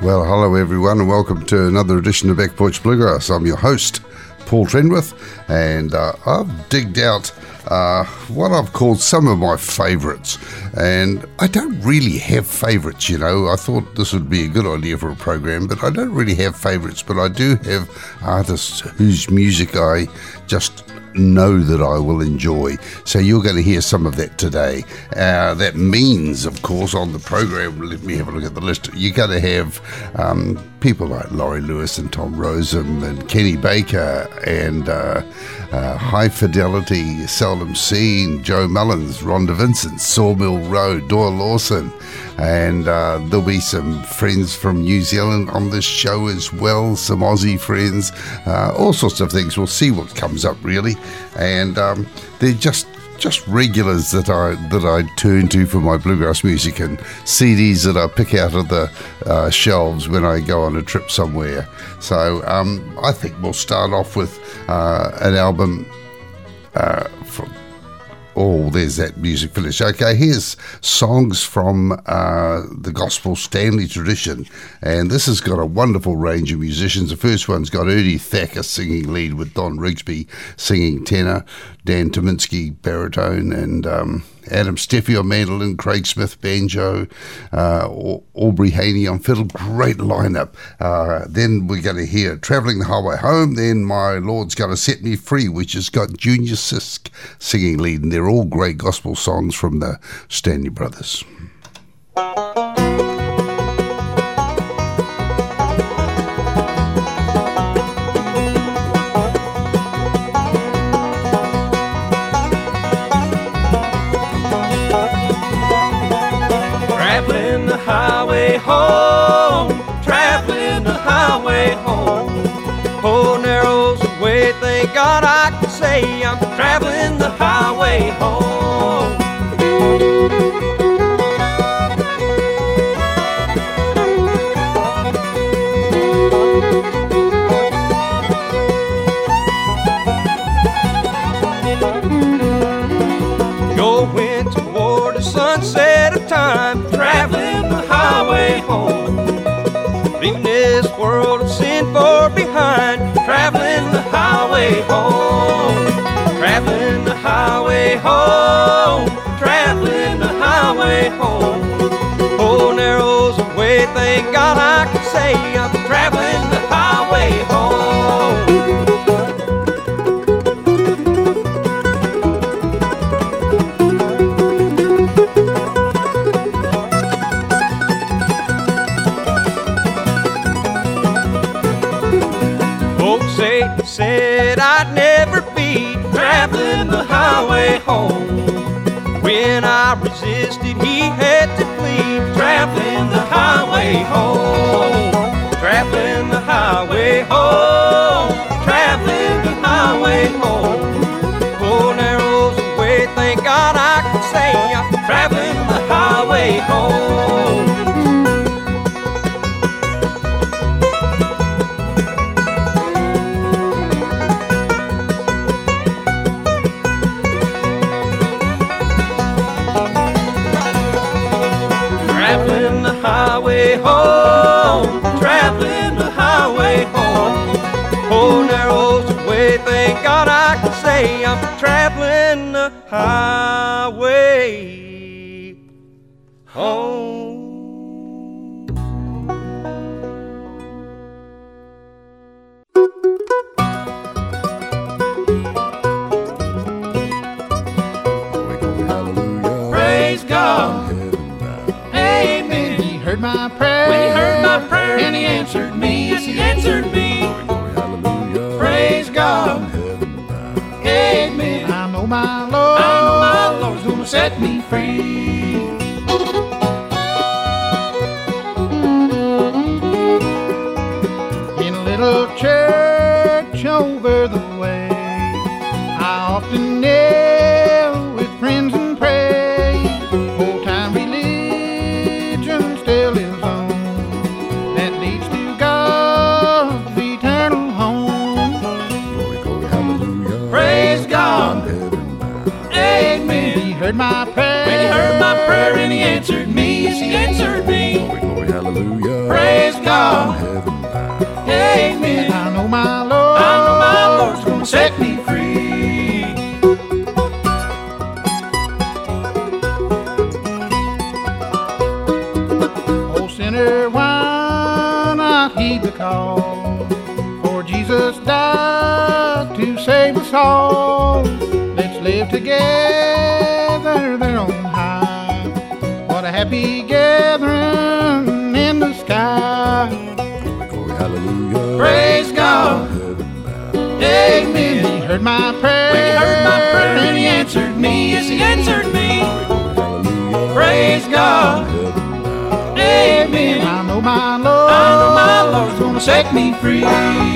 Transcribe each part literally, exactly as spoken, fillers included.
Well, hello everyone and welcome to another edition of Back Porch Bluegrass. I'm your host, Paul Trenwith, and uh, I've digged out uh, what I've called some of my favourites. And I don't really have favourites, you know. I thought this would be a good idea for a program, but I don't really have favourites. But I do have artists whose music I just know that I will enjoy. So you're going to hear some of that today. Uh, that means, of course, on the program, let me have a look at the list, you're going to have um, people like Laurie Lewis and Tom Rosem and Kenny Baker and uh, uh, High Fidelity, Seldom Seen, Joe Mullins, Rhonda Vincent, Sawmill Road, Doyle Lawson, and uh, there'll be some friends from New Zealand on this show as well, some Aussie friends, uh, all sorts of things. We'll see what comes up really, and um, they're just just regulars that I that I turn to for my bluegrass music, and C Ds that I pick out of the uh, shelves when I go on a trip somewhere. So um, I think we'll start off with uh, an album uh, from. Oh, there's that music finish. Okay, here's songs from uh, the Gospel Stanley tradition, and this has got a wonderful range of musicians. The first one's got Ernie Thacker singing lead with Don Rigsby singing tenor, Dan Tominski baritone, and um, Adam Steffi on mandolin, Craig Smith banjo, uh, Aubrey Haney on fiddle. Great lineup. Uh, then we're going to hear Travelling the Highway Home. Then My Lord's Gonna Set Me Free, which has got Junior Sisk singing lead, and they're all great gospel songs from the Stanley Brothers. Traveling the highway home, traveling the highway home. Oh, narrow's the way, thank God I can say I'm traveling the highway home. Going toward the sunset of time, traveling the highway home. Leaving this world of sin far behind, traveling the highway home. Traveling the highway home, traveling the highway home. Oh, narrow's the way, thank God I can say I'm traveling the highway home. Said I'd never be traveling the highway home. When I resisted, he had to flee. Traveling the highway home. Traveling the highway home. Traveling the highway home. Oh, narrow's the way, thank God I can say I'm traveling the highway home. Highway home, traveling the highway home. Oh, narrow's the way, thank God I can say I'm traveling the highway home. Praise God. Heard my prayer. When he heard my prayer, and he answered me. yes, he answered me. Glory, glory, hallelujah. Praise God. Amen. I know my Lord. I know my Lord's gonna set me free. In a little church over the way, I often kneel with friends and pray. Old time religion still lives on, that leads to God's eternal home. Glory, glory, hallelujah. Praise God. Amen. He heard my prayer. When he heard my prayer and he answered me, yes, he answered me. Glory, glory, hallelujah. Praise God. sinner, why not heed the call? For Jesus died to save us all. Let's live together there on high. What a happy gathering in the sky. Glory, hallelujah. Praise God. Amen. He heard my prayer. When he heard my prayer, and he answered me. yes, he answered me. Hallelujah. Praise God. Amen. I know my Lord. I know my Lord's gonna set me free.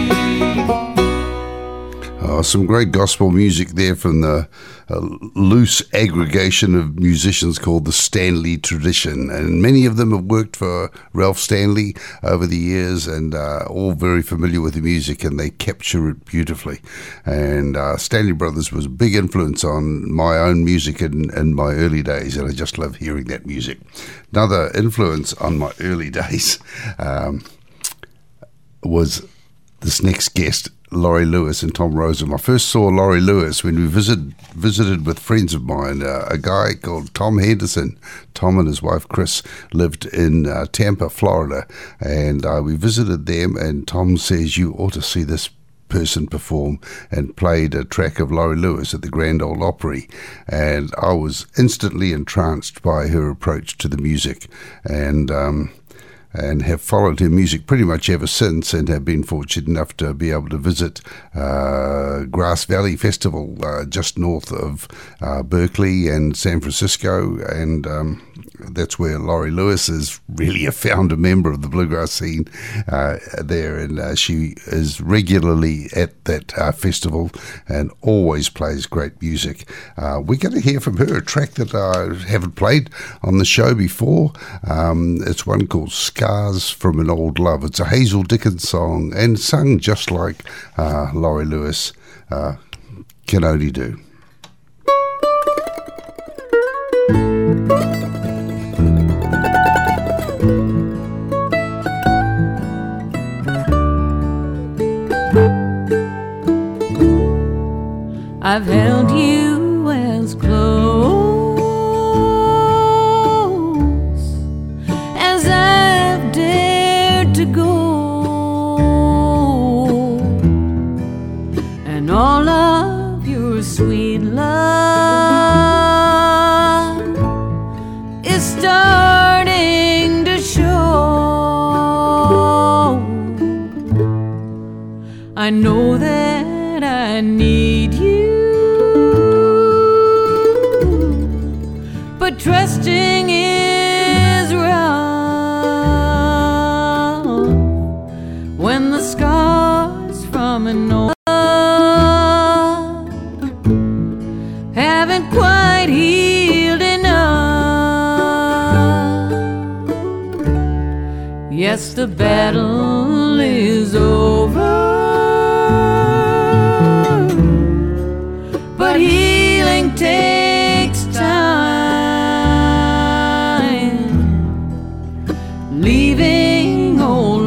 Oh, some great gospel music there from the uh, loose aggregation of musicians called the Stanley Tradition. And many of them have worked for Ralph Stanley over the years and uh, all very familiar with the music, and they capture it beautifully. And uh, Stanley Brothers was a big influence on my own music in, in my early days, and I just love hearing that music. Another influence on my early days um, was this next guest, Laurie Lewis and Tom Rosen. I first saw Laurie Lewis when we visit, visited with friends of mine, uh, a guy called Tom Henderson. Tom and his wife Chris lived in uh, Tampa, Florida, and uh, we visited them, and Tom says, you ought to see this person perform, and played a track of Laurie Lewis at the Grand Ole Opry, and I was instantly entranced by her approach to the music, and um and have followed her music pretty much ever since, and have been fortunate enough to be able to visit uh, Grass Valley Festival uh, just north of uh, Berkeley and San Francisco, and um, that's where Laurie Lewis is really a founder member of the bluegrass scene uh, there, and uh, she is regularly at that uh, festival and always plays great music. Uh, we're going to hear from her a track that I haven't played on the show before. Um, it's one called Scars from an Old Love. It's a Hazel Dickens song and sung just like uh, Laurie Lewis uh, can only do. I've held you as close as I've dared to go, and all of your sweet love is starting to show. I know that I need you, but trusting is rough when the scars from an old love haven't quite healed enough. Yes, the battle is over, but healing takes time, leaving old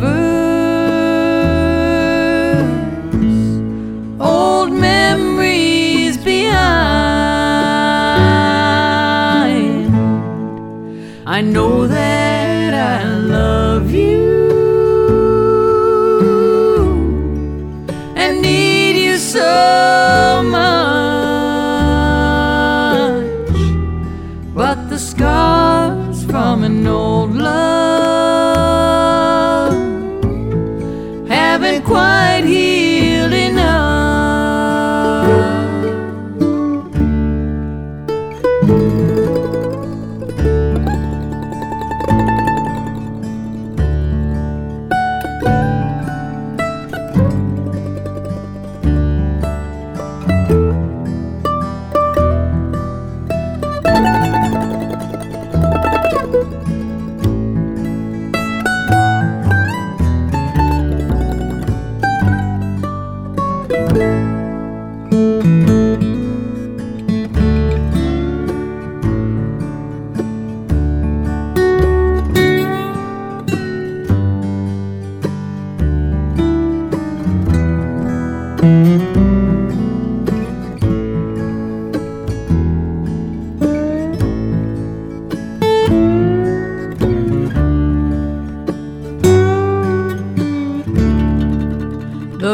lovers, old memories behind. I know that I love you and need you so much, but the scars from an old love haven't quite healed enough.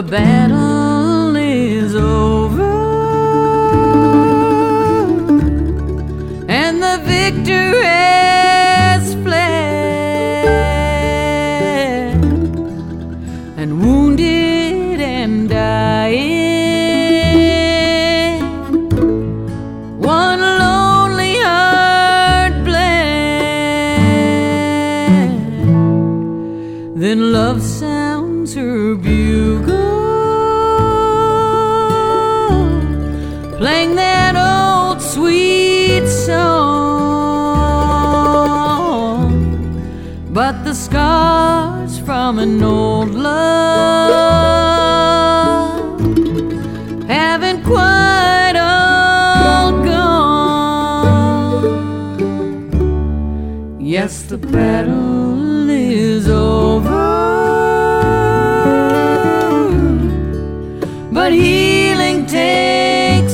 the battle is over and the victor has fled, and wounded and dying, one lonely heart bled. Then love sounds her bugle, playing that old sweet song. But the scars from an old love haven't quite all gone. Yes, the battle is over, but healing takes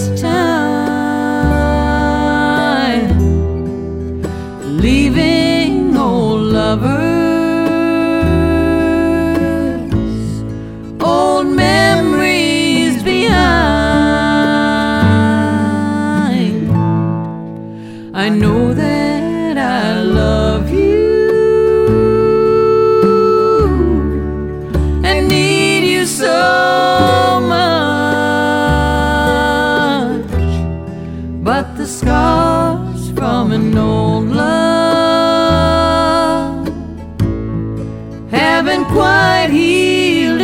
time, leaving old lovers, old memories behind. I know that I love you and need you so much, but the scars from an old love haven't quite healed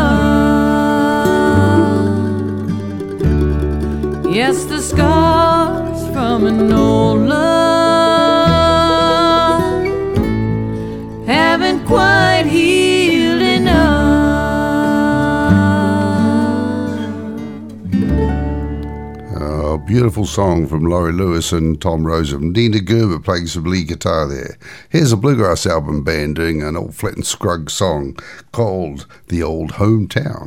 enough. Yes, the scars from an old love haven't quite healed enough. A beautiful song from Laurie Lewis and Tom Rosen. Nina Gerber playing some lead guitar there. Here's a bluegrass album band doing an old Flat and Scruggs song called The Old Hometown.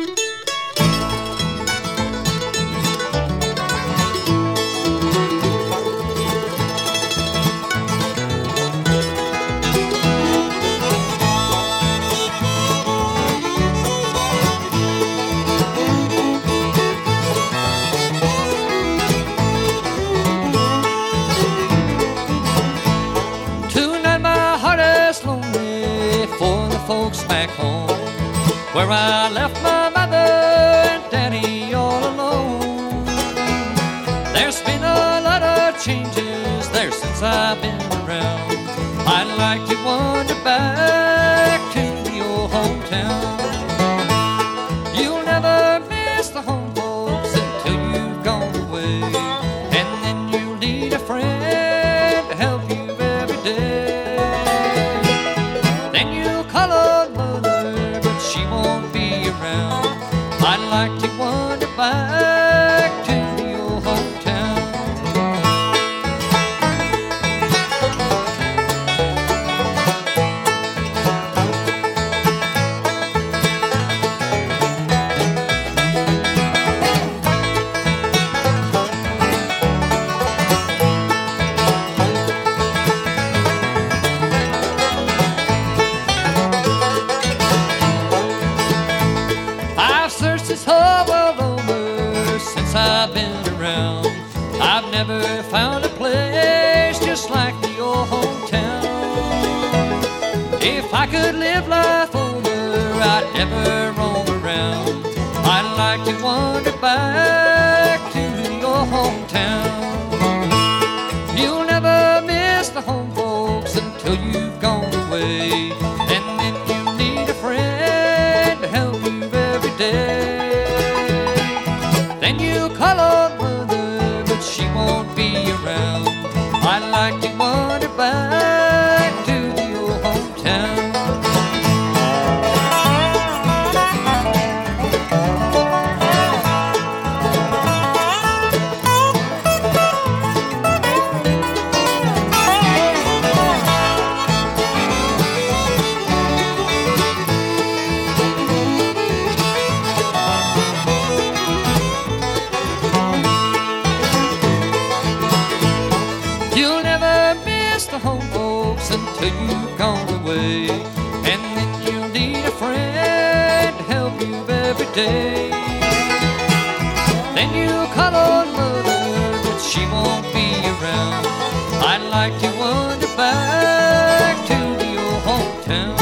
Tonight my heart is lonely for the folks back home, where I left my mother and daddy all alone. There's been a lot of changes there since I've been around. I'd like to wander back to the old hometown. You'll never miss the home folks until you've gone away, and then you'll need a friend to help you every day. Then you'll call on mother, but she won't be around. I'd like to wander back to the old hometown. I've searched this whole world over since I've been around. I've never found a place just like the old hometown. If I could live life over, I'd never roam around. I'd like to wander back to the old hometown. You'll never miss the home folks until you've gone away, and then you need a friend to help you every day. Then you call on mother, but she won't be around. I'd like to wander back to the old hometown. You'll never miss the home folks until you've gone away, and then you'll need a friend to help you every day. Then you'll call on mother, but she won't be around. I'd like to wander back to the old hometown.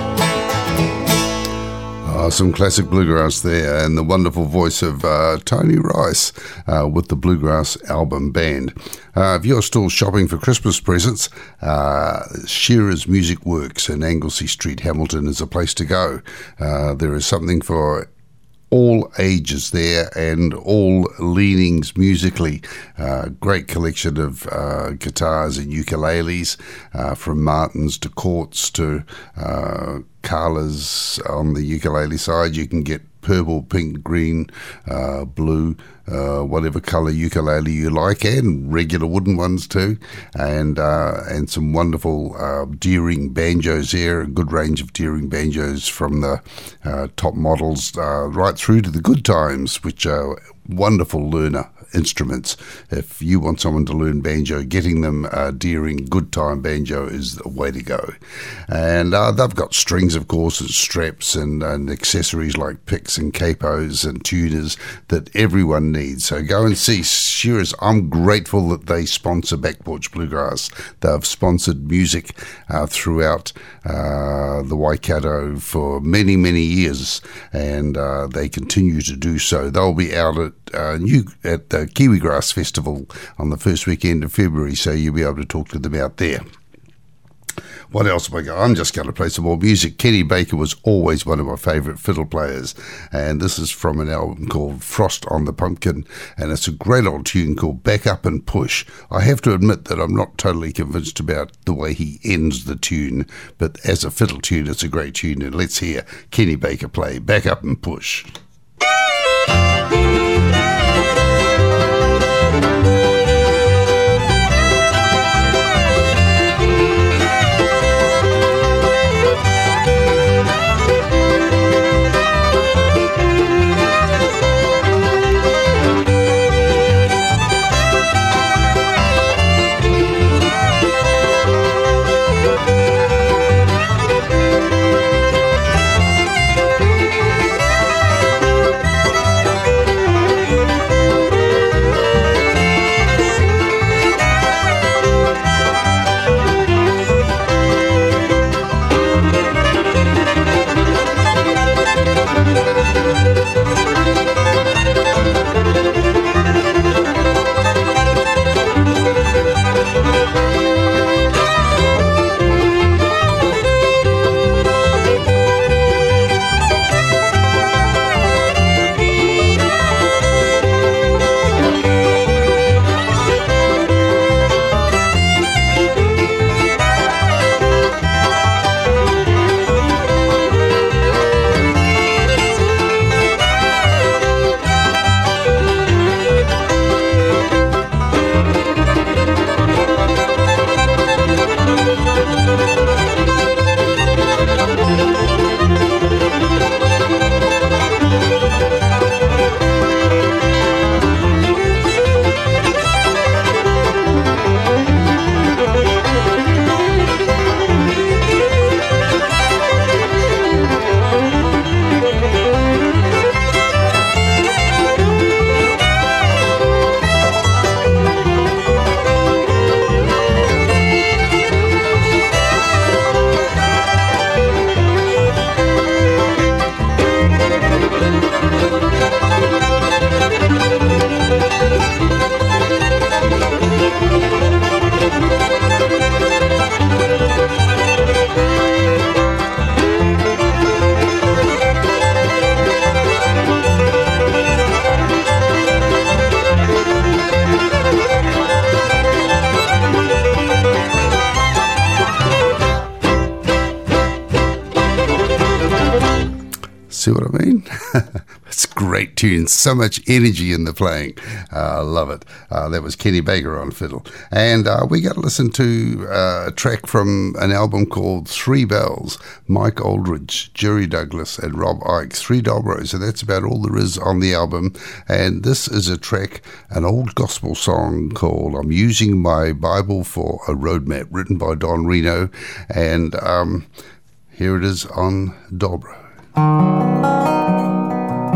Uh, some classic bluegrass there, and the wonderful voice of uh, Tony Rice uh, with the Bluegrass Album Band. Uh, if you're still shopping for Christmas presents, uh, Shearer's Music Works in Anglesey Street, Hamilton is a place to go. Uh, there is something for all ages there and all leanings musically. Uh, great collection of uh, guitars and ukuleles, uh, from Martins to Courts to uh, Carlas on the ukulele side. You can get purple, pink, green, uh, blue, uh, whatever colour ukulele you like, and regular wooden ones too, and uh, and some wonderful uh, Deering banjos there, a good range of Deering banjos from the uh, top models uh, right through to the good times, which are wonderful learner instruments. If you want someone to learn banjo, getting them uh, Deering good time banjo is the way to go. And uh, they've got strings, of course, and straps and, and accessories like picks and capos and tuners that everyone needs. So go and see Shearers. I'm grateful that they sponsor Back Porch Bluegrass. They've sponsored music uh, throughout uh, the Waikato for many, many years, and uh, they continue to do so. They'll be out at uh, New at the Kiwi Grass Festival on the first weekend of February, so you'll be able to talk to them out there. What else have I got? I'm just going to play some more music. Kenny Baker was always one of my favourite fiddle players, and this is from an album called Frost on the Pumpkin, and it's a great old tune called Back Up and Push. I have to admit that I'm not totally convinced about the way he ends the tune, but as a fiddle tune, it's a great tune, and let's hear Kenny Baker play Back Up and Push. See what I mean? It's a great tune. So much energy in the playing. I uh, love it. Uh, that was Kenny Baker on fiddle. And uh, we got to listen to uh, a track from an album called Three Bells. Mike Aldridge, Jerry Douglas, and Rob Ike. Three Dobros. And that's about all there is on the album. And this is a track, an old gospel song called I'm Using My Bible for a Roadmap, written by Don Reno. And um, here it is on Dobro.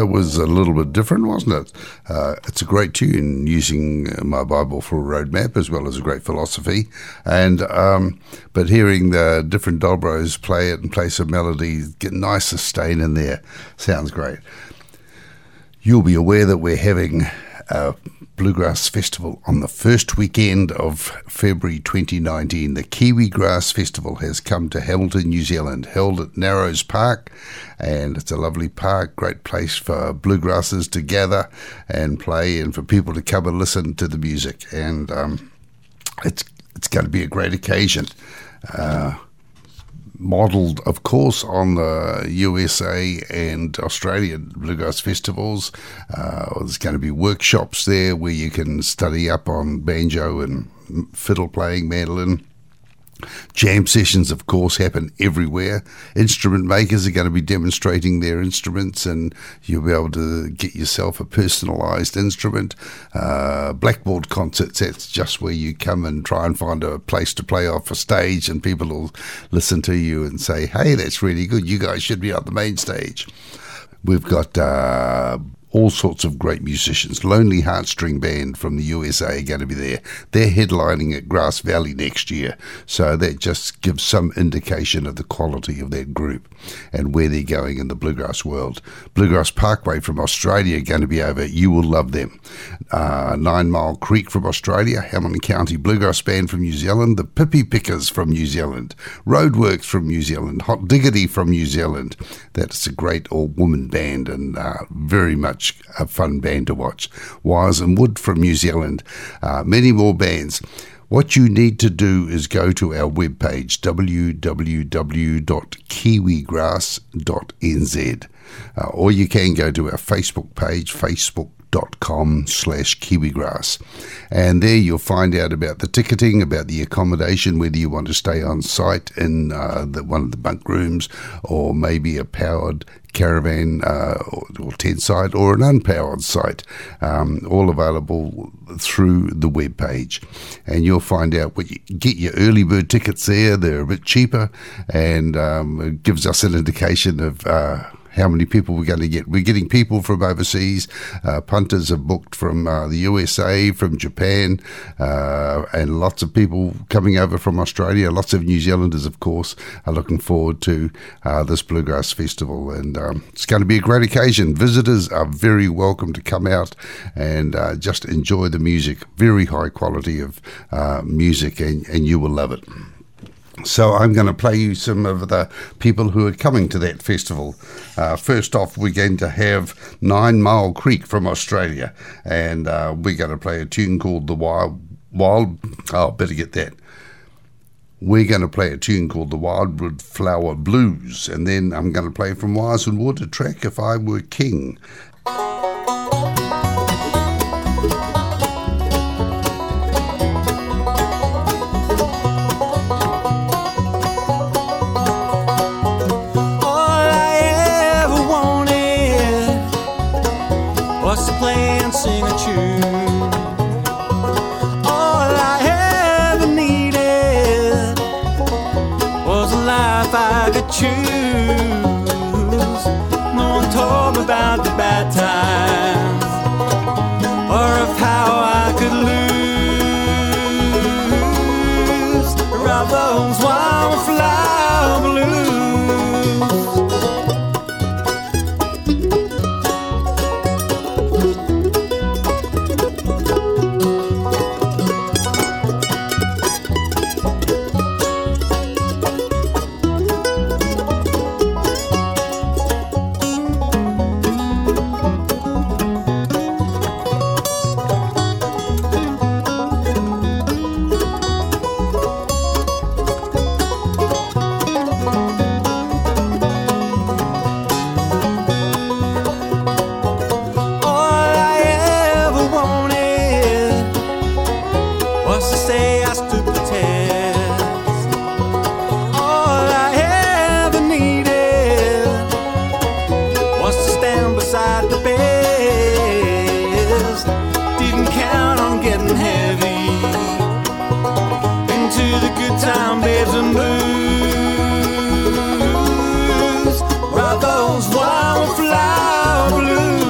That was a little bit different, wasn't it? Uh, it's a great tune, using my Bible for a roadmap, as well as a great philosophy. And um, but hearing the different Dobros play it and play some melodies, get nice sustain in there, sounds great. You'll be aware that we're having a Bluegrass Festival on the first weekend of February twenty nineteen. The Kiwi Grass Festival has come to Hamilton, New Zealand, held at Narrows Park, and it's a lovely park, great place for bluegrassers to gather and play, and for people to come and listen to the music. And um, it's it's going to be a great occasion. Uh, modelled, of course, on the U S A and Australian bluegrass festivals. Uh, there's going to be workshops there where you can study up on banjo and fiddle playing, mandolin. Jam sessions, of course, happen everywhere. Instrument makers are going to be demonstrating their instruments, and you'll be able to get yourself a personalised instrument. Uh, blackboard concerts, that's just where you come and try and find a place to play off a stage, and people will listen to you and say, hey, that's really good, you guys should be on the main stage. We've got uh, all sorts of great musicians. Lonely Heartstring Band from the U S A are going to be there. They're headlining at Grass Valley next year, so that just gives some indication of the quality of that group and where they're going in the bluegrass world. Bluegrass Parkway from Australia are going to be over. You will love them. Uh, Nine Mile Creek from Australia, Hamilton County Bluegrass Band from New Zealand, the Pippi Pickers from New Zealand, Roadworks from New Zealand, Hot Diggity from New Zealand. That's a great all-woman band, and uh, very much a fun band to watch. Wires and Wood from New Zealand, uh, many more bands. What you need to do is go to our webpage, w w w dot kiwi grass dot n z, uh, or you can go to our Facebook page, facebook dot com slash kiwigrass, and there you'll find out about the ticketing, about the accommodation, whether you want to stay on site in uh, the, one of the bunk rooms, or maybe a powered caravan uh, or, or tent site, or an unpowered site, um, all available through the web page. And you'll find out what you get your early bird tickets there. They're a bit cheaper, and um, it gives us an indication of uh, how many people we're going to get. We're getting people from overseas. Uh, punters are booked from uh, the U S A, from Japan, uh, and lots of people coming over from Australia. Lots of New Zealanders, of course, are looking forward to uh, this Bluegrass Festival, and um, it's going to be a great occasion. Visitors are very welcome to come out and uh, just enjoy the music. Very high quality of uh, music, and, and you will love it. So I'm going to play you some of the people who are coming to that festival. Uh, first off, we're going to have Nine Mile Creek from Australia, and uh, we're going to play a tune called The Wild, Wild, oh, better get that. We're going to play a tune called The Wildwood Flower Blues, and then I'm going to play from Wires and Wood a track, If I Were King. Sing a tune. All I ever needed was a life I could choose. No one told me about the bad times, or of how I could lose around those wildflower blues. Time beds and blues, ride those wildflower blues.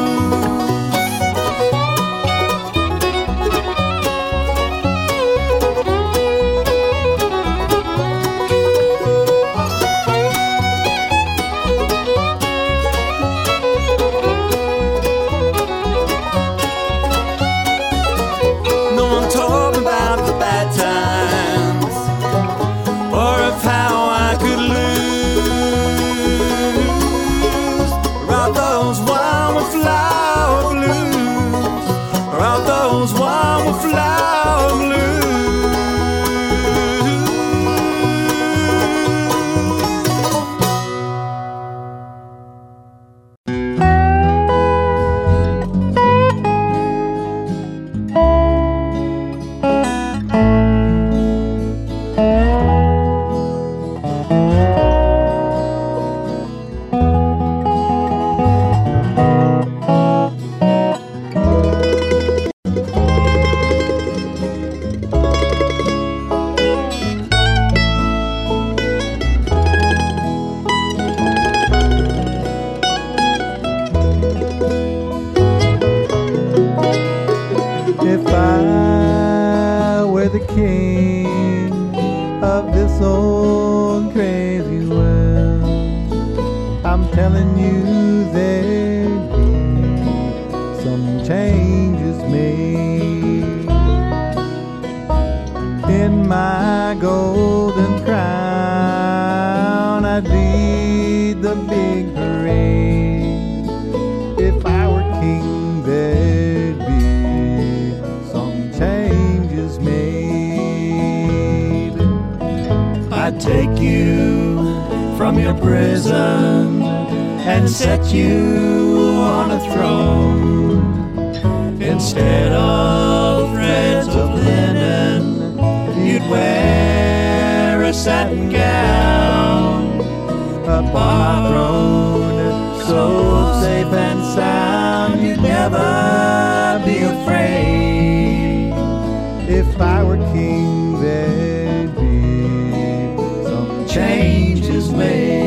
king of this old crazy world. I'm telling you there'd be some changes made. In my golden crown I'd lead the big parade. If I were king there'd be some changes made. I'd take you from your prison and set you on a throne. Instead of threads of linen, you'd wear a satin gown. Upon my throne, so safe and sound, you'd never be afraid. If I were king, there'd be some changes made.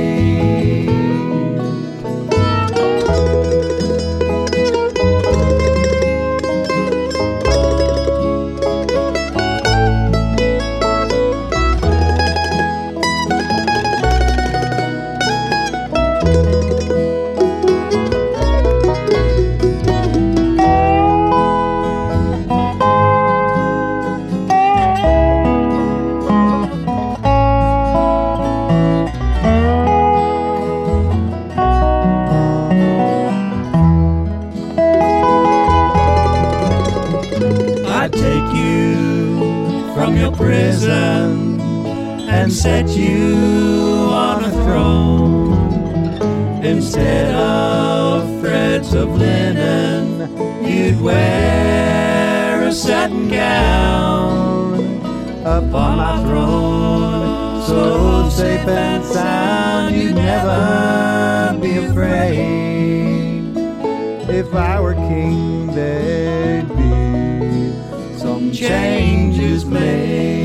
Prison and set you on a throne. Instead of threads of linen, you'd wear a satin gown. Upon my throne, so safe and sound, you'd never be afraid. If I were king, there'd be some changes made.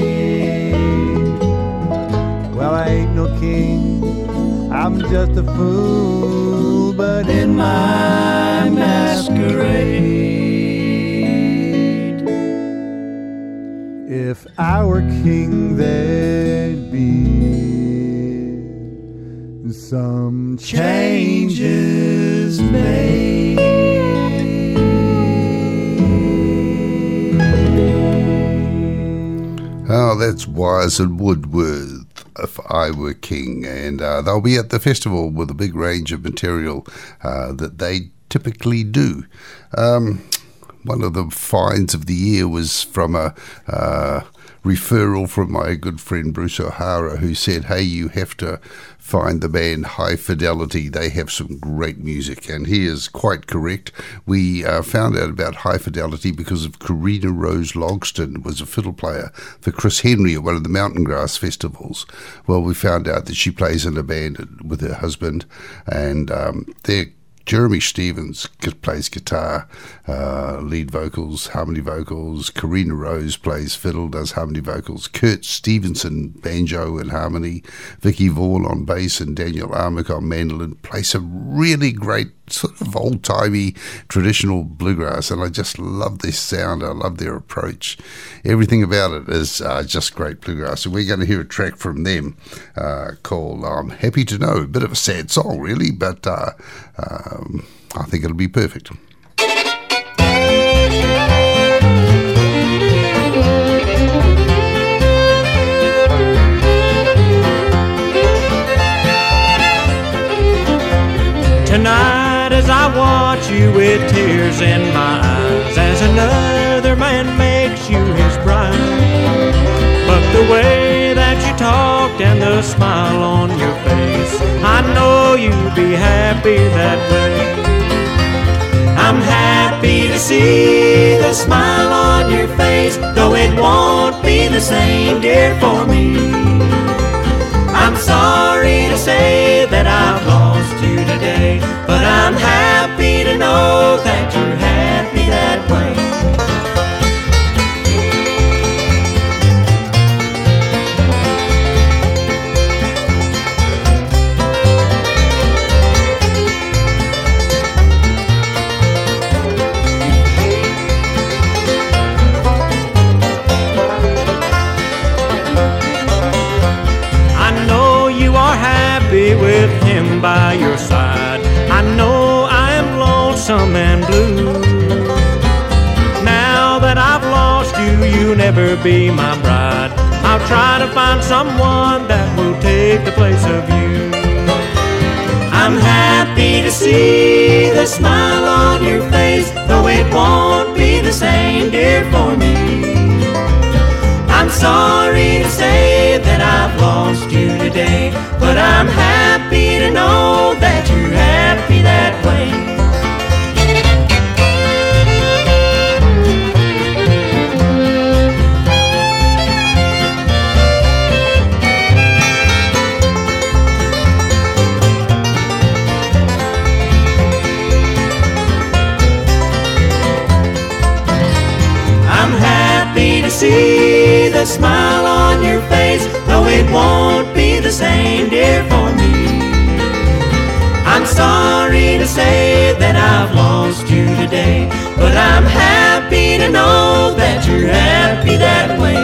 Well, I ain't no king, I'm just a fool, but in my masquerade. If I were king, there'd be some changes made. Oh, that's Wise and Woodworth, If I Were King, and uh, they'll be at the festival with a big range of material uh, that they typically do. Um, one of the finds of the year was from a uh, referral from my good friend Bruce O'Hara, who said, hey, you have to find the band High Fidelity. They have some great music, and he is quite correct. We uh, found out about High Fidelity because of Karina Rose Logston, was a fiddle player for Chris Henry at one of the Mountain Grass festivals. Well, we found out that she plays in a band with her husband, and um, they're Jeremy Stevens plays guitar, uh, lead vocals, harmony vocals. Karina Rose plays fiddle, does harmony vocals. Kurt Stevenson, banjo and harmony. Vicky Vaughan on bass and Daniel Armick on mandolin. Play some really great sort of old-timey traditional bluegrass, and I just love this sound. I love their approach. Everything about it is uh, just great bluegrass. And we're going to hear a track from them uh, called I'm Happy to Know. A bit of a sad song, really, but uh, um, I think it'll be perfect. Tonight as I watch you with tears in my eyes, as another man makes you his bride, but the way that you talked and the smile on your face, I know you'll be happy that way. I'm happy to see the smile on your face, though it won't be the same, dear, for me. I'm sorry to say that I've lost you today, but I'm happy to know that you're happy that way. by your side. I know I am lonesome and blue. Now that I've lost you, you'll never be my bride. I'll try to find someone that will take the place of you. I'm happy to see the smile on your face, though it won't be the same, dear, for me. I'm sorry to say that I've lost you today, but I'm happy to know that you're happy that way. I'm happy to see the smile on your face, though it won't be the same, dear, for me. I'm sorry to say that I've lost you today, but I'm happy to know that you're happy that way.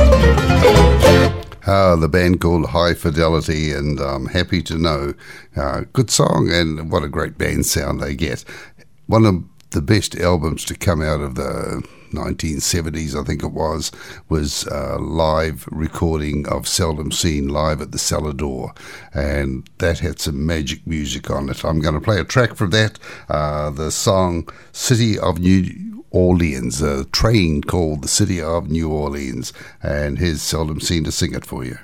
Uh, the band called High Fidelity, and I'm happy to know. Uh, good song, and what a great band sound they get. One of the best albums to come out of the nineteen seventies, I think it was, was a live recording of Seldom Seen live at the Cellar Door, and that had some magic music on it. I'm going to play a track from that, uh, the song City of New Orleans, a train called the City of New Orleans, and here's Seldom Seen to sing it for you.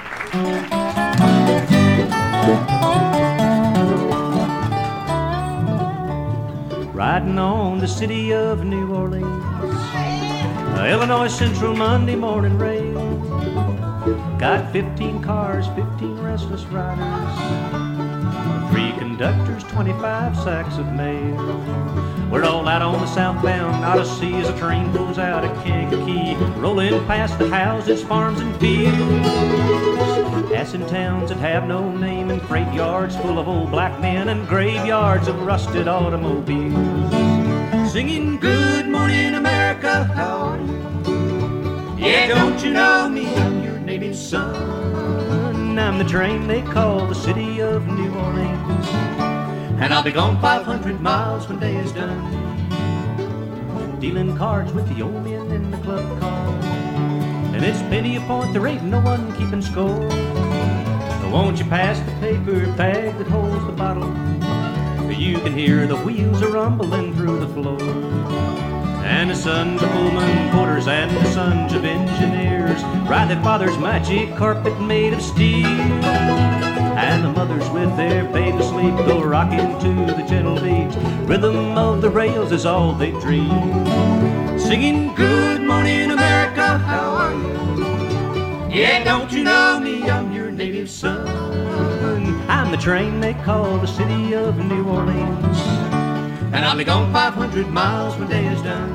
Riding on the City of New Orleans, Illinois Central Monday morning rail. Got fifteen cars, fifteen restless riders, three conductors, twenty-five sacks of mail. We're all out on the southbound Odyssey as a train pulls out at Kankakee, rolling past the houses, farms, and fields, passing towns that have no name, and freight yards full of old black men, and graveyards of rusted automobiles, singing Good Morning America, how are you? Yeah, don't you know me? I'm your native son. I'm the train they call the City of New Orleans, and I'll be gone five hundred miles when day is done, dealing cards with the old men in the club car. And it's penny a point, there ain't no one keeping score. So won't you pass the paper bag that holds the bottle? You can hear the wheels are rumbling through the floor. And the sons of Pullman porters and the sons of engineers ride their father's magic carpet made of steel. And the mothers with their babies asleep go rocking to the gentle beat. Rhythm of the rails is all they dream, singing Good Morning America, how are you? Yeah, don't you know me? I'm your native son. I'm the train they call the City of New Orleans, and I'll be gone five hundred miles when day is done.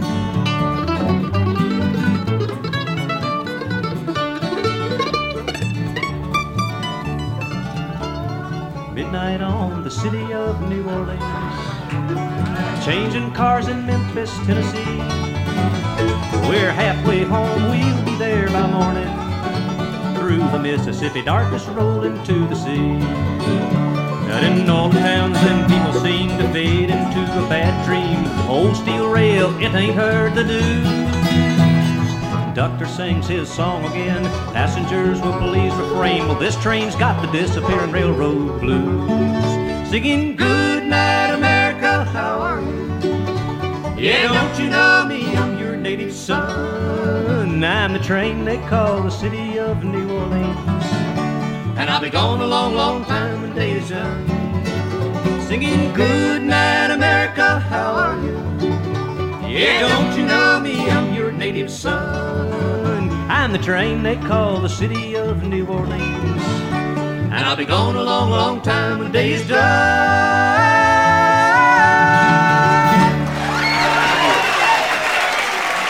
Midnight on the City of New Orleans, changing cars in Memphis, Tennessee. We're halfway home, we'll be there by morning. Through the Mississippi darkness rolling to the sea. Out in all the towns, them people seem to fade into a bad dream. Old steel rail, it ain't heard the news. Conductor sings his song again, passengers will please refrain. Well, this train's got the disappearing railroad blues, singing Good Night America, how are you? Yeah, don't you know me? I'm your native son. I'm the train they call the City of New Orleans, and I'll be gone a long, long time when day is done, singing Good Night America, how are you? Yeah, don't you know me? I'm your native son. I'm the train they call the City of New Orleans, and I'll be gone a long, long time when day is done.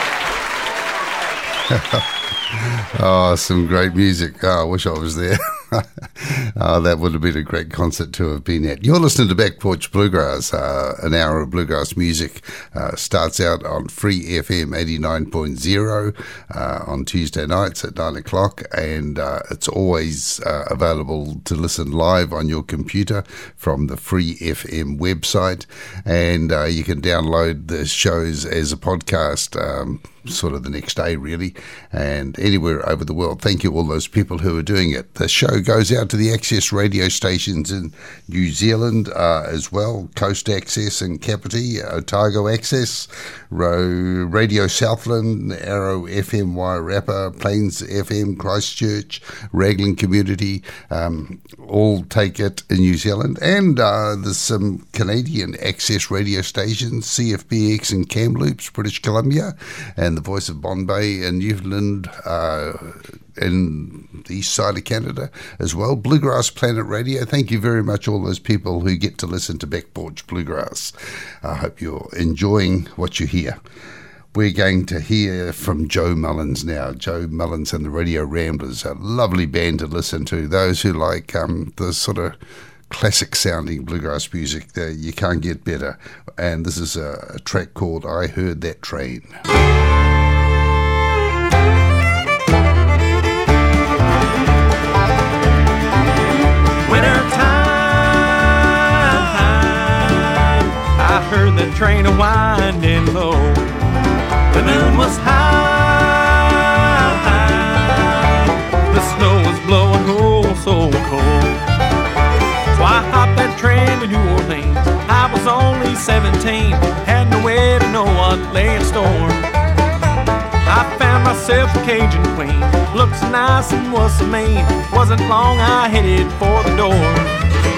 Oh, some great music. Oh, I wish I was there. Oh, that would have been a great concert to have been at. You're listening to Back Porch Bluegrass. Uh, an hour of bluegrass music uh, starts out on Free F M eighty-nine point zero uh, on Tuesday nights at nine o'clock, and uh, it's always uh, available to listen live on your computer from the Free F M website, and uh, you can download the shows as a podcast um, sort of the next day, really, and anywhere over the world. Thank you all those people who are doing it. The show goes out to the Access radio stations in New Zealand uh, as well, Coast Access and Kapiti, Otago Access, Ro- Radio Southland, Arrow F M Wairarapa, Plains F M Christchurch, Raglan Community, um, all take it in New Zealand, and uh, there's some Canadian Access radio stations, C F B X in Kamloops, British Columbia, and the Voice of Bombay in Newfoundland, uh, in the east side of Canada as well. Bluegrass Planet Radio, thank you very much, all those people who get to listen to Back Porch Bluegrass. I hope you're enjoying what you hear. We're going to hear from Joe Mullins now. Joe Mullins and the Radio Ramblers, a lovely band to listen to. Those who like um, the sort of classic sounding bluegrass music, uh, you can't get better. And this is a, a track called I Heard That Train. Winter time, I heard the train a winding low. The moon was high, the snow was blowing oh so cold. So I hopped that train to New Orleans. I was only seventeen, had no way to know what lay in store. I found myself a Cajun queen, looked so nice and was so mean. Wasn't long I headed for the door.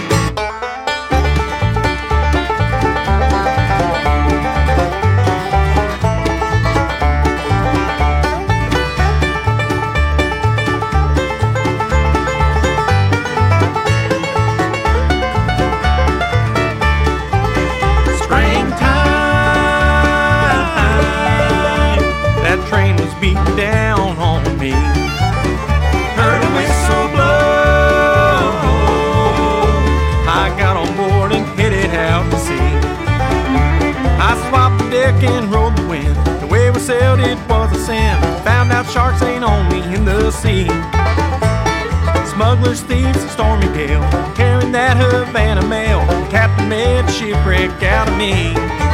Beating down on me. Heard a whistle blow. I got on board and headed out to sea. I swapped the deck and rode the wind. The way we sailed, it was a sin. Found out sharks ain't only in the sea. Smugglers, thieves, and stormy gale, carrying that Havana mail. The captain made shipwreck out of me.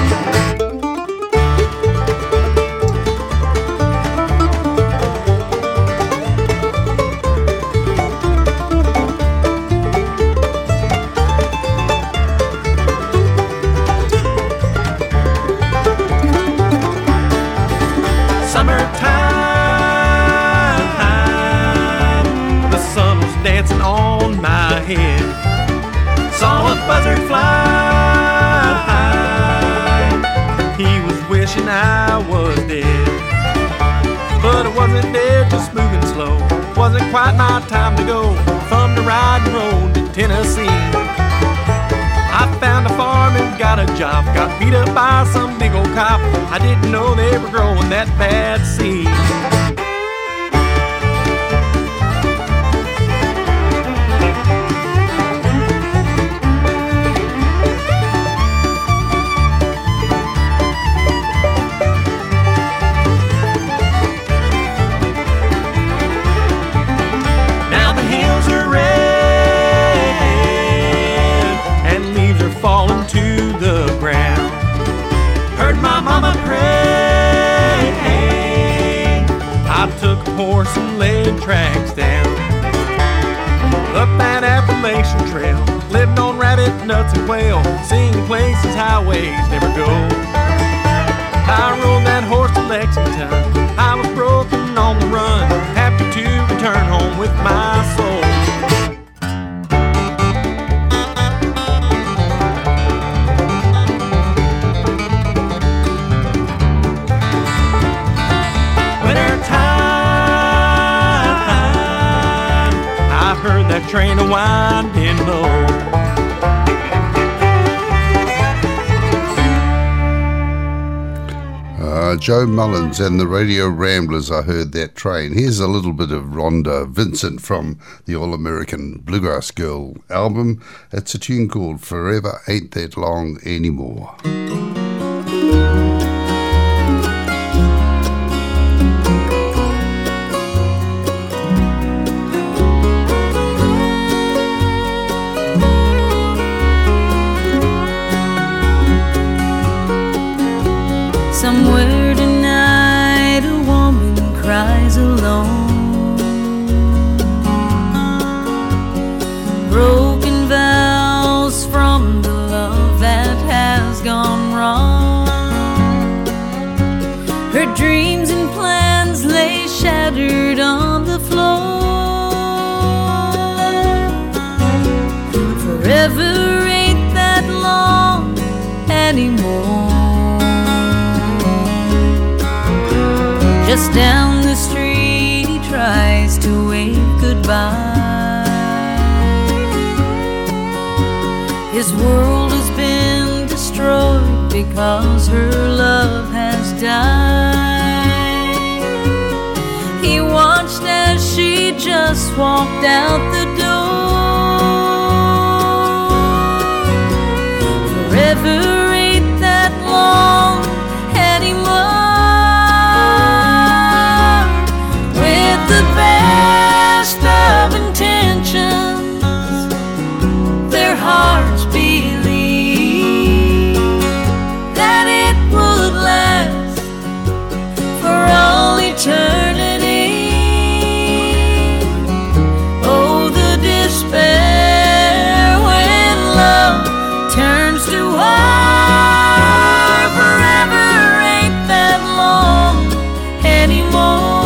Saw a buzzard fly. He was wishing I was dead, but I wasn't dead, just moving slow. Wasn't quite my time to go from the riding road to Tennessee. I found a farm and got a job. Got beat up by some big old cop. I didn't know they were growing that bad seed. Falling to the ground. Heard my mama pray. I took a horse and laid tracks down. Up that Appalachian Trail, living on rabbit, nuts, and quail, seeing places highways never go. I rode that horse to Lexington. I was broken on the run, happy to return home with my soul. That train a winding low. Uh, uh, Joe Mullins and the Radio Ramblers, I Heard That Train. Here's a little bit of Rhonda Vincent from the All-American Bluegrass Girl album. It's a tune called Forever Ain't That Long Anymore. Somewhere tonight a woman cries alone, broken vows from the love that has gone wrong. Her dreams and plans lay shattered on the floor. Forever ain't that long anymore. Just down the street he tries to wave goodbye. His world has been destroyed because her love has died. He watched as she just walked out the door. Forever ain't that long anymore. The best of intentions, their hearts believe that it would last for all eternity. Oh, the despair when love turns to war. Forever ain't that long anymore.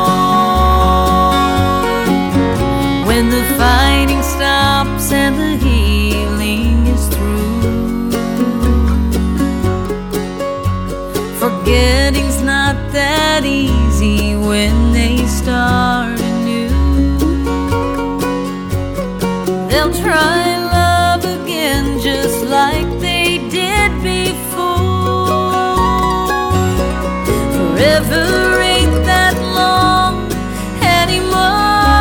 When the fighting stops and the healing is through, forgetting's not that easy when they start anew. They'll try love again just like they did before. Forever ain't that long anymore.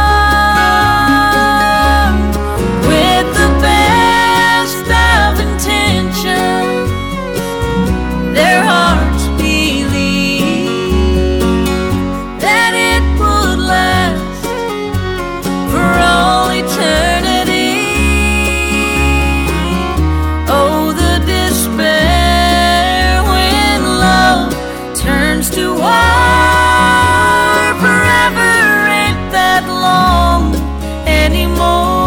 Their hearts believe that it would last for all eternity. Oh, the despair when love turns to war. Forever ain't that long anymore.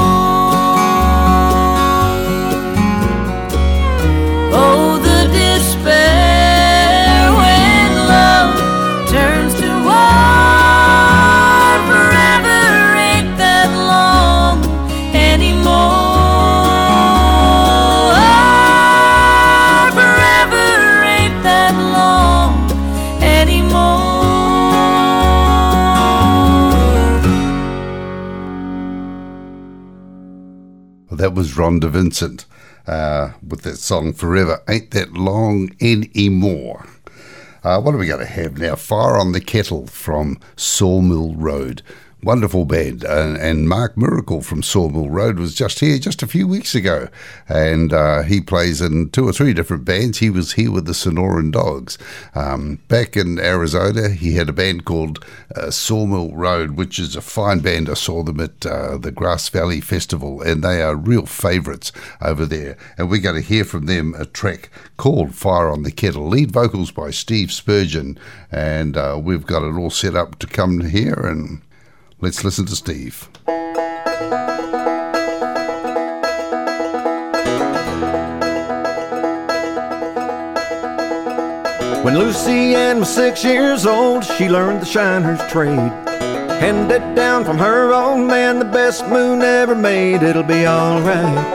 Oh, the despair when love turns to war. Forever ain't that long anymore. Forever ain't that long anymore. Well, that was Rhonda Vincent uh, with that song Forever Ain't That Long Anymore. Uh, what are we going to have now? Fire on the Kettle from Sawmill Road. Wonderful band. And, and Mark Miracle from Sawmill Road was just here just a few weeks ago. And uh, he plays in two or three different bands. He was here with the Sonoran Dogs. Um, back in Arizona, he had a band called uh, Sawmill Road, which is a fine band. I saw them at uh, the Grass Valley Festival, and they are real favourites over there. And we're going to hear from them a track called Fire on the Kettle. Lead vocals by Steve Spurgeon. And uh, we've got it all set up to come here, and let's listen to Steve. When Lucy Ann was six years old, she learned the shiner's trade. Handed down from her old man, the best moon ever made. It'll be alright.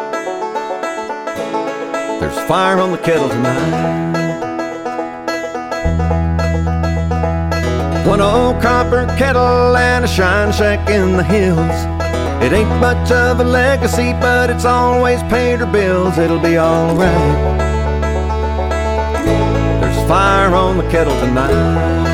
There's fire on the kettle tonight. One old copper kettle and a shine shack in the hills. It ain't much of a legacy, but it's always paid her bills. It'll be alright. There's fire on the kettle tonight.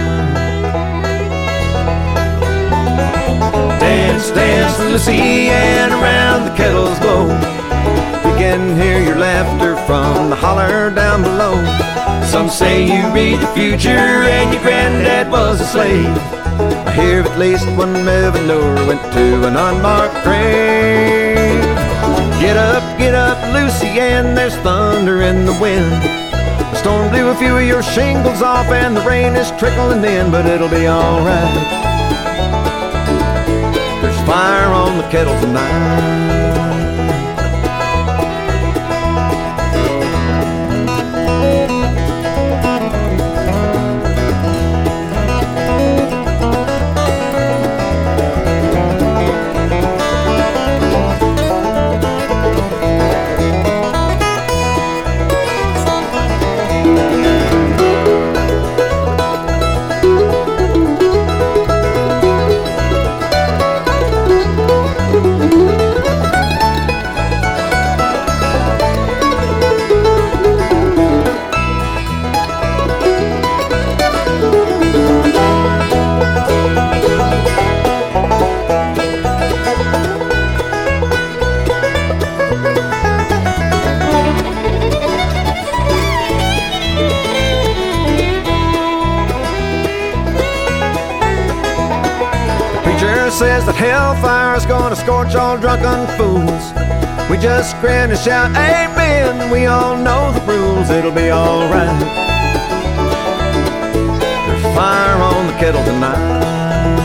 Dance, dance, Lucy, and around the kettle's glow. We can hear your laughter from the holler down below. Some say you read the future and your granddad was a slave. I hear of at least one revenue went to an unmarked grave. Get up, get up, Lucy, and there's thunder in the wind. The storm blew a few of your shingles off and the rain is trickling in, but it'll be alright. There's fire on the kettle tonight. Says that hellfire's gonna scorch all drunken fools. We just grin and shout amen. We all know the rules, it'll be alright. There's fire on the kettle tonight.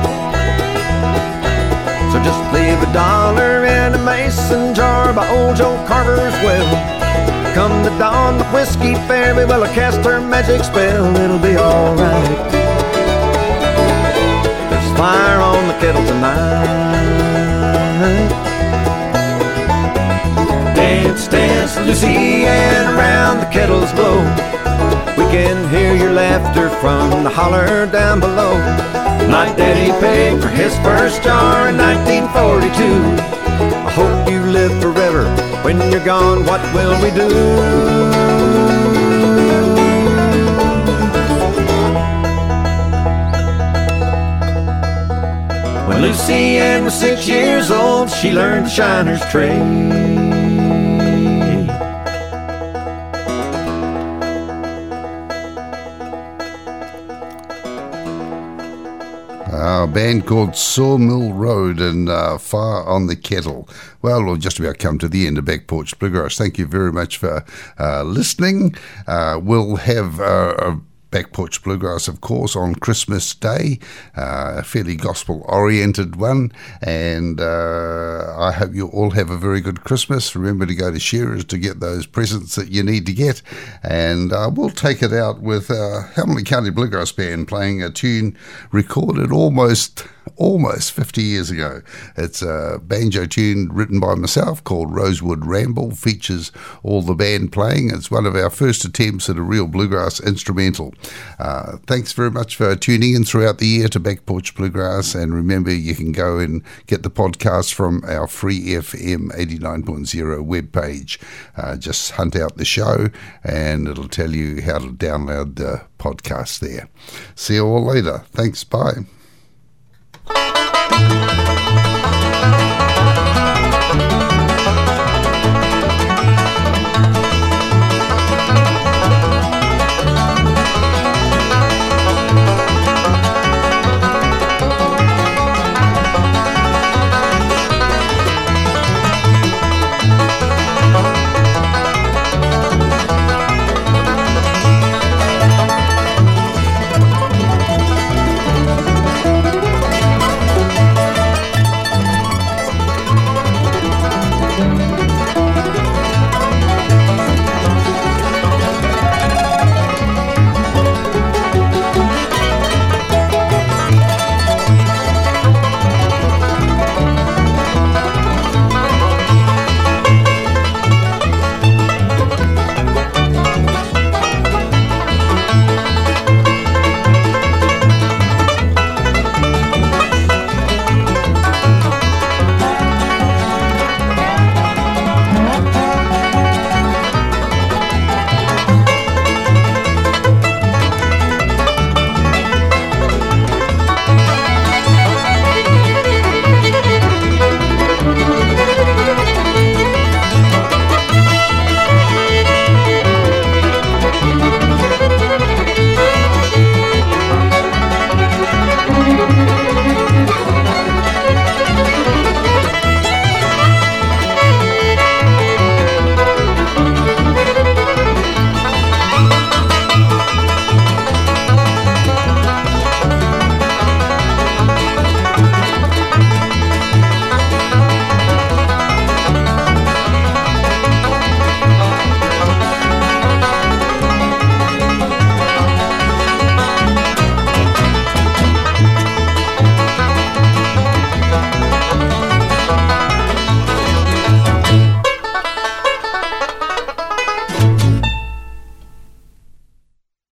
So just leave a dollar in a mason jar by old Joe Carver's well. Come the dawn, the whiskey fairy will cast her magic spell. It'll be alright. Fire on the kettle tonight. Dance, dance, Lucy, and around the kettle's glow. We can hear your laughter from the holler down below. Like Daddy paid for his first jar in nineteen forty-two. I hope you live forever. When you're gone, what will we do? When Lucy Ann was six years old, she learned the shiner's trade. A band called Sawmill Road and uh, Fire on the Kettle. Well, we'll just about come to the end of Back Porch Bluegrass. Thank you very much for uh, listening. Uh, we'll have uh, a Back Porch Bluegrass, of course, on Christmas Day, uh, a fairly gospel-oriented one, and uh, I hope you all have a very good Christmas. Remember to go to Shearers to get those presents that you need to get, and uh, we'll take it out with uh, Hamilton County Bluegrass Band playing a tune recorded almost almost fifty years ago. It's a banjo tune written by myself called Rosewood Ramble, features all the band playing. It's one of our first attempts at a real bluegrass instrumental. Uh, thanks very much for tuning in throughout the year to Back Porch Bluegrass, and remember you can go and get the podcast from our Free F M eighty-nine point oh webpage. Uh, just hunt out the show and it'll tell you how to download the podcast there. See you all later. Thanks, bye.